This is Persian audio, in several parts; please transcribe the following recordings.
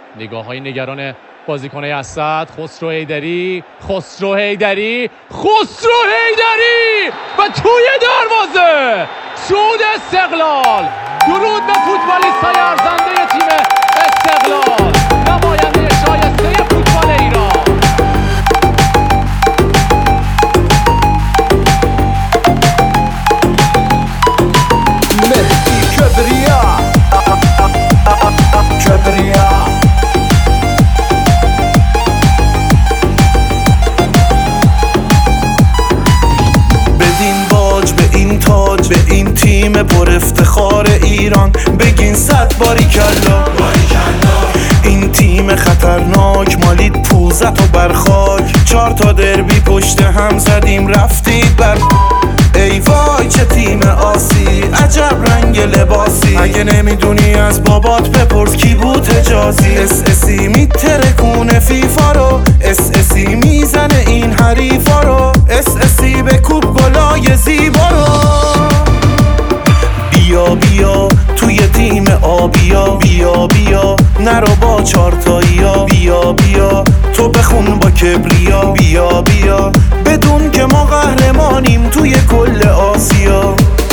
نگاه های نگران بازیکن اسد. خسرو حیدری و توی دروازه صعود استقلال. درود به فوتبالیست‌های ارزنده تیم استقلال، نماینده شایسته فوتبال ایران. مهدی کبریا بدین باج به این تاج، به این تیم پر افتخار ایران بگین 100 باریکلا. این تیم خطرناک مالید پوزت و برخاک، 4 تا دربی پشت هم زدیم رفتید بر. ای وای چه تیم آسی، عجب رنگ لباسی. اگه نمیدونی از بابات بپرس کی بود حجازی. اس میترکونه فیفا رو، اس میزنه این حریفا رو. اس به کوب گلای زیبا رو. بیا توی تیم آبیا، بیا نرو با 4 تاییا. بیا تو بخون با کبریا. بیا بدون که ما قهرمانیم توی کل آسیا.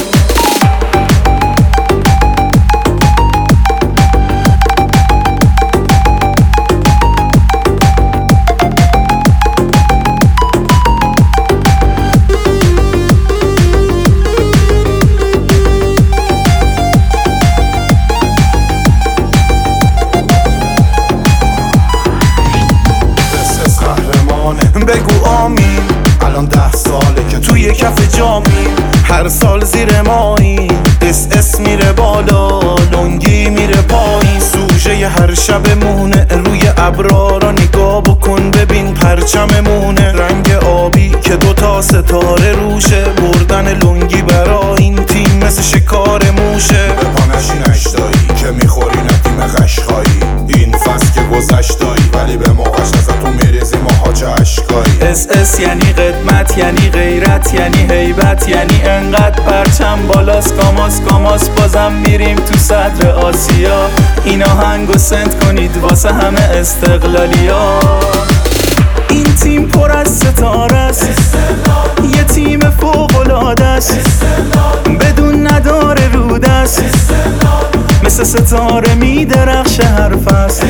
بگو آمین، الان 10 ساله که توی کف جامین. هر سال زیر مایی اس میره بالا، لنگی میره پایین. سوژه هر شبمونه، روی ابرا را نگاه بکن ببین پرچممونه. رنگ آبی که 2 تا ستاره روشه، بردن لنگی برا این تیم مثل شکار موشه. به پانشی نشتایی که میخوری نتیم قشقایی. این فصل که گذشتایی ولی به موقعش ازتون میریزی ماها چه عشقایی. اس یعنی قدمت، یعنی غیرت، یعنی هیبت، یعنی انقدر پرچم بالاست. کاماس بازم میریم تو صدر آسیا. این آهنگو سنت کنید واسه همه استقلالیا. این تیم پر از ستاره است، یه تیم فوق‌العاده است، بدون نداره رودست، مثل ستاره میدرخشه هر فصل.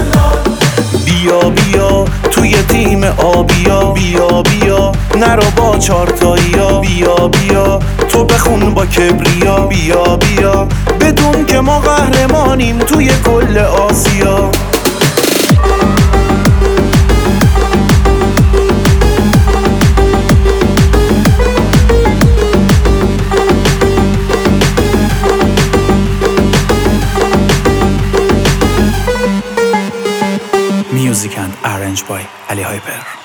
بیا توی تیم آبیا. بیا نرو با 4 تاییا. بیا تو بخون با کبریا. بیا بدون که ما قهرمانیم توی کل آسیا. Music and arranged by Ali Hyper.